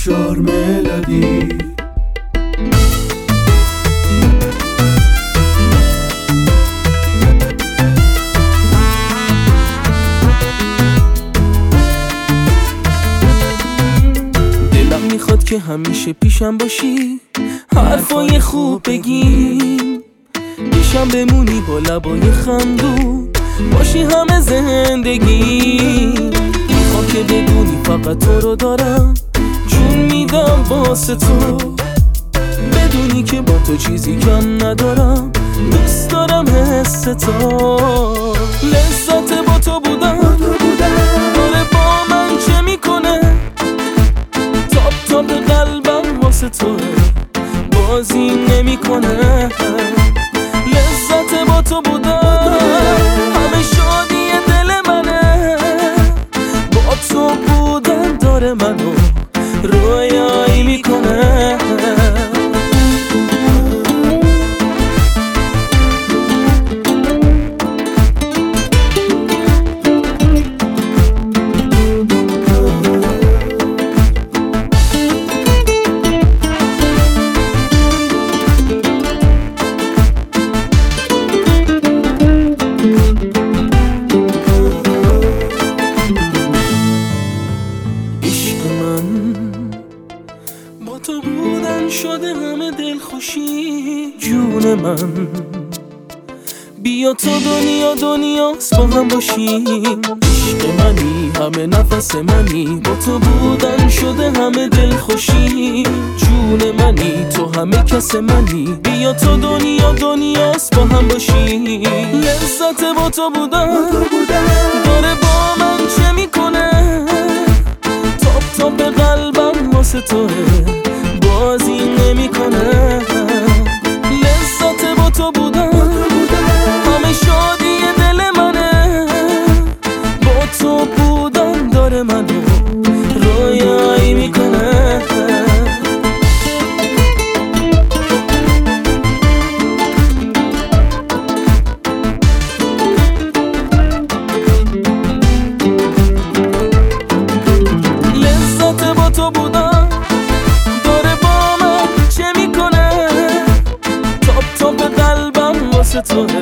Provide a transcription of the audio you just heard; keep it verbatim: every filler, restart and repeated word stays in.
تکرار ملودی. دلم میخواد که همیشه پیشم باشی، حرفای خوب بگیم، پیشم بمونی با لبای خندون، باشی همه زندگی. میخوام که بدونی فقط تو رو دارم، جون میدم واسه تو، بدونی که با تو چیزی کم ندارم، دوست دارم حس تو. لذت با تو بودم داره با من چه میکنه، تاپ تاپ قلبم واسه توه، بازی نمیکنه. لذت با تو بودم همه شادی دل منه، با تو بودن داره منو رویایی میکنه. با تو بودن شده همه دلخوشی، جون من بیا تو دنیا دنیاست با هم باشیم. عشق منی همه نفس منی، با تو بودن شده همه دلخوشی، جون منی تو همه کس منی، بیا تو دنیا دنیاست با هم باشیم. لذت با تو بودن داره با من چه میکنه، تاپ تاپ قلبم واسه توه، بازی نمیکنه. لذت با تو بودن همه شادی دل منه، با تو بودن داره منو رویایی میکنه. لذت با تو بودن داره با من چه میکنه، تاپ تاپ قلبم واسه توه،